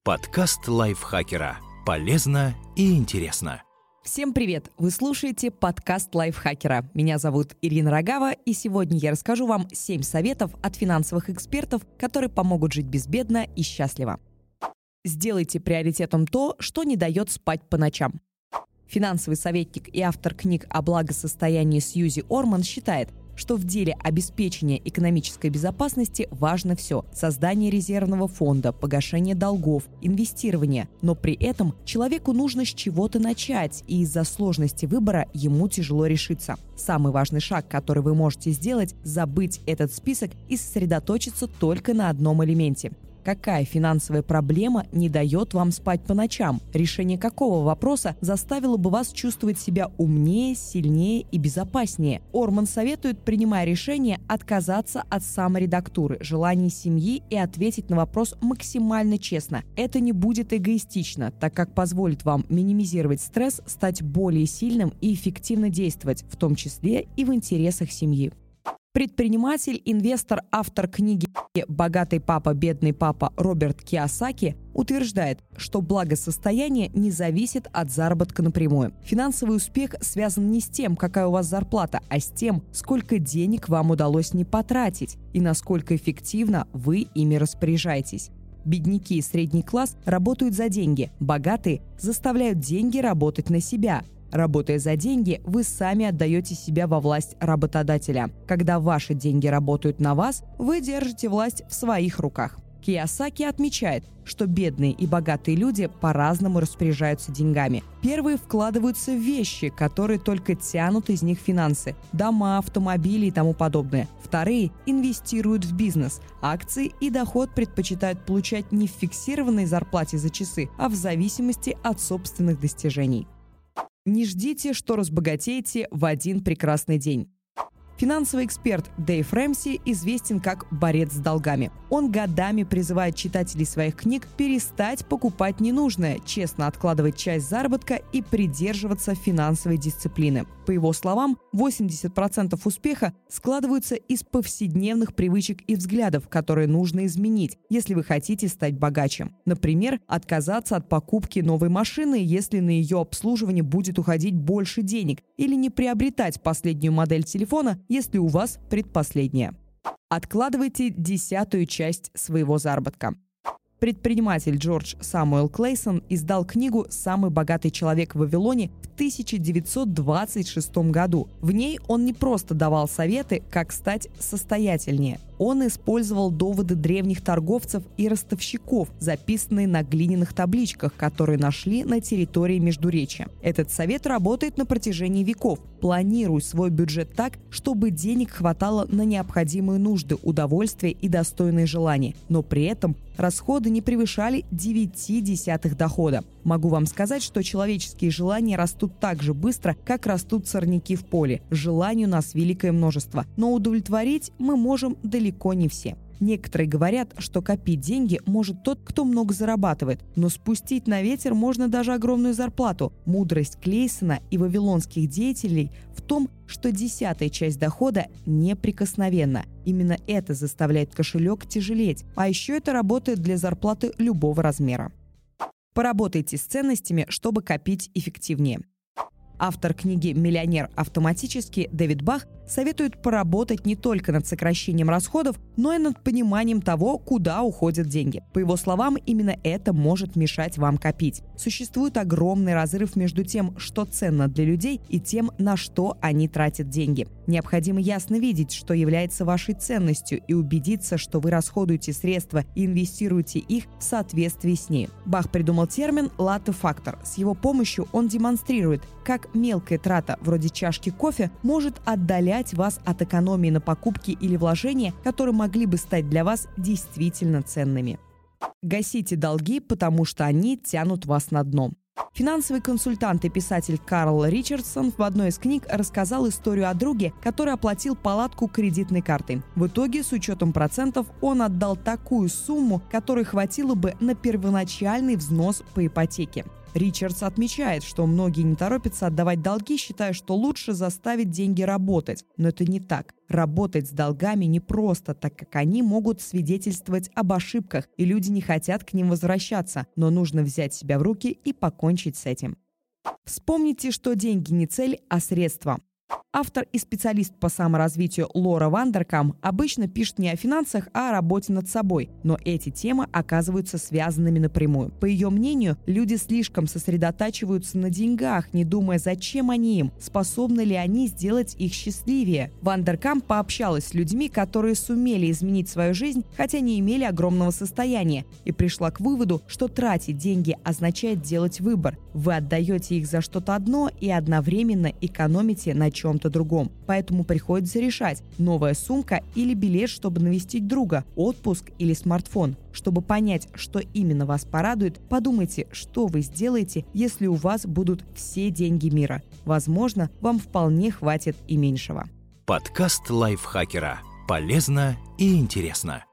Подкаст лайфхакера. Полезно и интересно. Всем привет! Вы слушаете подкаст лайфхакера. Меня зовут Ирина Рогава, и сегодня я расскажу вам 7 советов от финансовых экспертов, которые помогут жить безбедно и счастливо. Сделайте приоритетом то, что не дает спать по ночам. Финансовый советник и автор книг о благосостоянии Сьюзи Орман считает, что в деле обеспечения экономической безопасности важно все – создание резервного фонда, погашение долгов, инвестирование. Но при этом человеку нужно с чего-то начать, и из-за сложности выбора ему тяжело решиться. Самый важный шаг, который вы можете сделать – забыть этот список и сосредоточиться только на одном элементе. Какая финансовая проблема не дает вам спать по ночам? Решение какого вопроса заставило бы вас чувствовать себя умнее, сильнее и безопаснее? Орман советует, принимая решение, отказаться от саморедактуры, желаний семьи и ответить на вопрос максимально честно. Это не будет эгоистично, так как позволит вам минимизировать стресс, стать более сильным и эффективно действовать, в том числе и в интересах семьи. Предприниматель, инвестор, автор книги «Богатый папа, бедный папа» Роберт Кийосаки утверждает, что благосостояние не зависит от заработка напрямую. Финансовый успех связан не с тем, какая у вас зарплата, а с тем, сколько денег вам удалось не потратить и насколько эффективно вы ими распоряжаетесь. Бедняки и средний класс работают за деньги, богатые заставляют деньги работать на себя. Работая за деньги, вы сами отдаете себя во власть работодателя. Когда ваши деньги работают на вас, вы держите власть в своих руках. Кийосаки отмечает, что бедные и богатые люди по-разному распоряжаются деньгами. Первые вкладываются в вещи, которые только тянут из них финансы – дома, автомобили и тому подобное. Вторые инвестируют в бизнес. Акции и доход предпочитают получать не в фиксированной зарплате за часы, а в зависимости от собственных достижений. Не ждите, что разбогатеете в один прекрасный день. Финансовый эксперт Дэйв Рэмси известен как борец с долгами. Он годами призывает читателей своих книг перестать покупать ненужное, честно откладывать часть заработка и придерживаться финансовой дисциплины. По его словам, 80% успеха складываются из повседневных привычек и взглядов, которые нужно изменить, если вы хотите стать богаче. Например, отказаться от покупки новой машины, если на ее обслуживание будет уходить больше денег, или не приобретать последнюю модель телефона, если у вас предпоследняя. Откладывайте 10-ю часть своего заработка. Предприниматель Джордж Самуэл Клейсон издал книгу «Самый богатый человек в Вавилоне» в 1926 году. В ней он не просто давал советы, как стать состоятельнее. Он использовал доводы древних торговцев и ростовщиков, записанные на глиняных табличках, которые нашли на территории Междуречья. Этот совет работает на протяжении веков. Планируй свой бюджет так, чтобы денег хватало на необходимые нужды, удовольствия и достойные желания, но при этом расходы не превышали 0,9 дохода. Могу вам сказать, что человеческие желания растут так же быстро, как растут сорняки в поле. Желаний у нас великое множество, но удовлетворить мы можем далеко не все. Некоторые говорят, что копить деньги может тот, кто много зарабатывает, но спустить на ветер можно даже огромную зарплату. Мудрость Клейсона и вавилонских деятелей в том, что 10-я часть дохода неприкосновенна. Именно это заставляет кошелек тяжелеть, а еще это работает для зарплаты любого размера. Поработайте с ценностями, чтобы копить эффективнее. Автор книги «Миллионер автоматически» Дэвид Бах советует поработать не только над сокращением расходов, но и над пониманием того, куда уходят деньги. По его словам, именно это может мешать вам копить. Существует огромный разрыв между тем, что ценно для людей, и тем, на что они тратят деньги. Необходимо ясно видеть, что является вашей ценностью, и убедиться, что вы расходуете средства и инвестируете их в соответствии с ней. Бах придумал термин «латте-фактор». С его помощью он демонстрирует, как мелкая трата, вроде чашки кофе, может отдалять вас от экономии на покупки или вложения, которые могли бы стать для вас действительно ценными. Гасите долги, потому что они тянут вас на дно. Финансовый консультант и писатель Карл Ричардсон в одной из книг рассказал историю о друге, который оплатил палатку кредитной картой. В итоге, с учетом процентов, он отдал такую сумму, которой хватило бы на первоначальный взнос по ипотеке. Ричардс отмечает, что многие не торопятся отдавать долги, считая, что лучше заставить деньги работать. Но это не так. Работать с долгами непросто, так как они могут свидетельствовать об ошибках, и люди не хотят к ним возвращаться. Но нужно взять себя в руки и покончить с этим. Вспомните, что деньги не цель, а средство. Автор и специалист по саморазвитию Лора Вандеркам обычно пишет не о финансах, а о работе над собой, но эти темы оказываются связанными напрямую. По ее мнению, люди слишком сосредотачиваются на деньгах, не думая, зачем они им, способны ли они сделать их счастливее. Вандеркам пообщалась с людьми, которые сумели изменить свою жизнь, хотя не имели огромного состояния, и пришла к выводу, что тратить деньги означает делать выбор. Вы отдаете их за что-то одно и одновременно экономите на чем-то другом. Поэтому приходится решать: новая сумка или билет, чтобы навестить друга, отпуск или смартфон. Чтобы понять, что именно вас порадует, подумайте, что вы сделаете, если у вас будут все деньги мира. Возможно, вам вполне хватит и меньшего. Подкаст лайфхакера. Полезно и интересно.